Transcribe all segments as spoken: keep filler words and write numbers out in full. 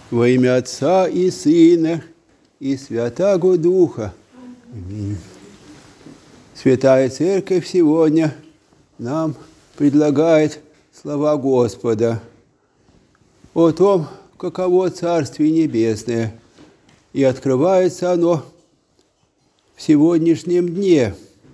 Во имя Отца и Сына и Святаго Духа. Аминь. Святая Церковь сегодня нам предлагает слова Господа о том, каково Царствие Небесное, и открывается оно в сегодняшнем дне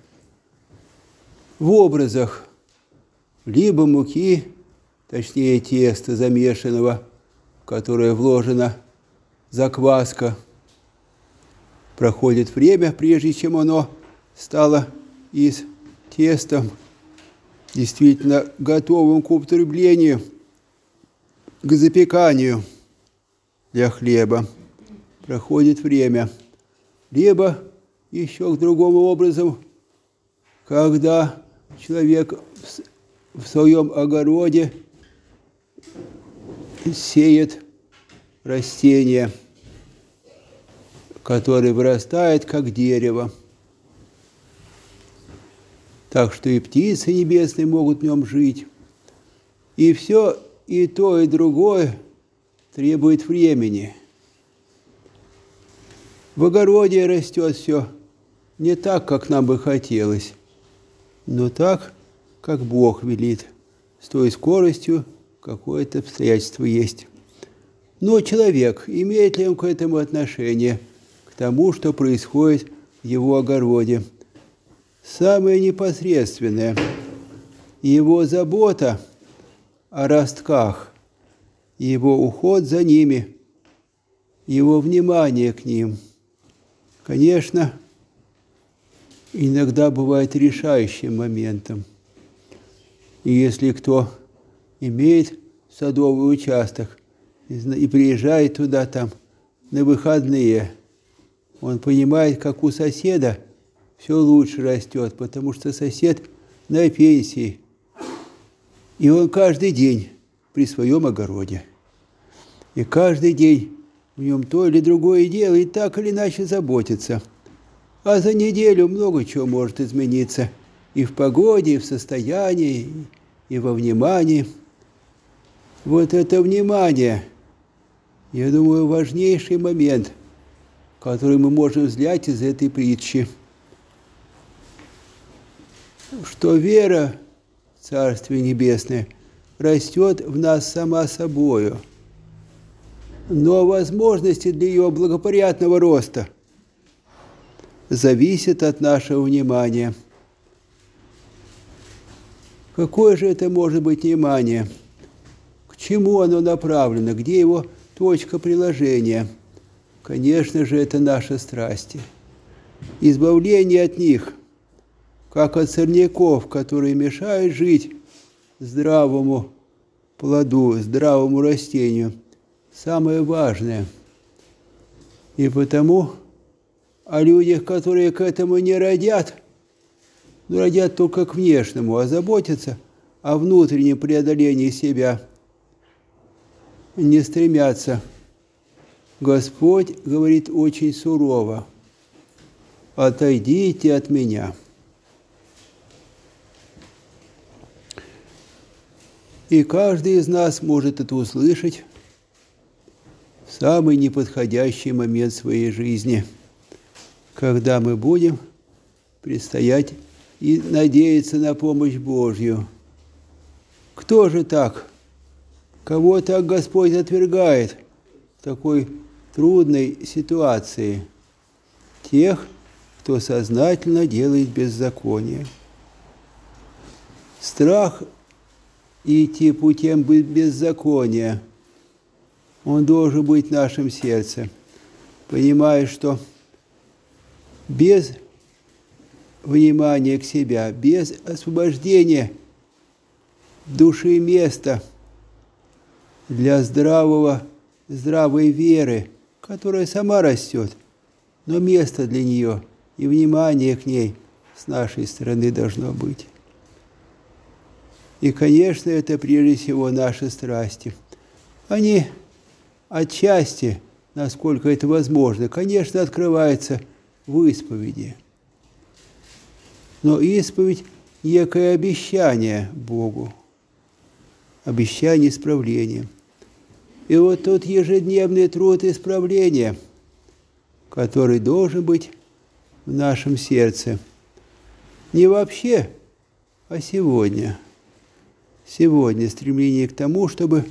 в образах либо муки, точнее теста замешанного, в которое вложена закваска. Проходит время, прежде чем оно стало из тестом, действительно готовым к употреблению, к запеканию для хлеба. Проходит время. Либо еще к другому образу, когда человек в своем огороде сеет растение, которое вырастает как дерево. Так что и птицы небесные могут в нем жить. И все, и то, и другое требует времени. В огороде растет все не так, как нам бы хотелось, но так, как Бог велит, с той скоростью, какое-то обстоятельство есть. Но человек, имеет ли он к этому отношение, к тому, что происходит в его огороде? Самое непосредственное – его забота о ростках, его уход за ними, его внимание к ним, конечно, иногда бывает решающим моментом. И если кто имеет садовый участок и приезжает туда там на выходные, он понимает, как у соседа все лучше растет, потому что сосед на пенсии, и он каждый день при своем огороде. И каждый день в нем то или другое дело, и так или иначе заботится. А за неделю много чего может измениться и в погоде, и в состоянии, и во внимании. Вот это внимание, я думаю, важнейший момент, который мы можем взять из этой притчи. Что вера в Царствие Небесное растет в нас сама собою, но возможности для ее благоприятного роста зависят от нашего внимания. Какое же это может быть внимание? К чему оно направлено? Где его точка приложения? Конечно же, это наши страсти. Избавление от них, как от сорняков, которые мешают жить здравому плоду, здравому растению, самое важное. И потому о людях, которые к этому не родят, ну, родят только к внешнему, а заботятся о внутреннем преодолении себя, не стремятся. Господь говорит очень сурово: «Отойдите от меня». И каждый из нас может это услышать в самый неподходящий момент своей жизни, когда мы будем предстоять и надеяться на помощь Божью. Кто же так? Кого так Господь отвергает в такой трудной ситуации? Тех, кто сознательно делает беззаконие. Страх идти путем беззакония, он должен быть в нашем сердце, понимая, что без внимания к себе, без освобождения души места для здравого, здравой веры, которая сама растет, но место для нее и внимание к ней с нашей стороны должно быть. И, конечно, это прежде всего наши страсти. Они отчасти, насколько это возможно, конечно, открываются в исповеди. Но исповедь – некое обещание Богу, обещание исправления. И вот тот ежедневный труд исправления, который должен быть в нашем сердце. Не вообще, а сегодня. Сегодня стремление к тому, чтобы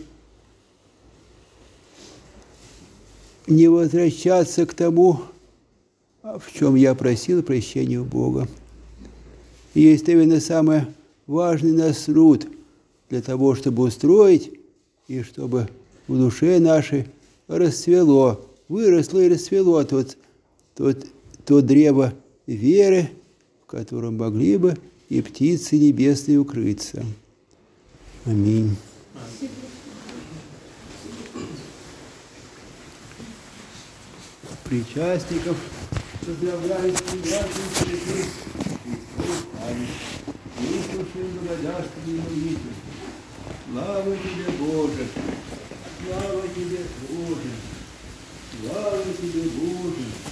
не возвращаться к тому, в чем я просил прощения у Бога. И есть именно самый важный наш труд для того, чтобы устроить и чтобы в душе нашей расцвело, выросло и расцвело тот, тот, то древо веры, в котором могли бы и птицы небесные укрыться. Аминь. Причастников поздравляю с приятным святым Христос Память. Выслушаем благодарственную молитву. Слава тебе, Боже! Слава тебе, Боже! Слава тебе, Боже!